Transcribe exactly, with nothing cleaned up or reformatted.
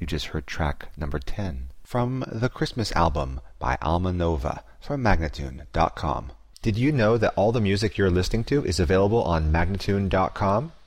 You just heard track number ten from the Christmas album by Alma Nova from Magnatune dot com. Did you know that all the music you're listening to is available on Magnatune dot com?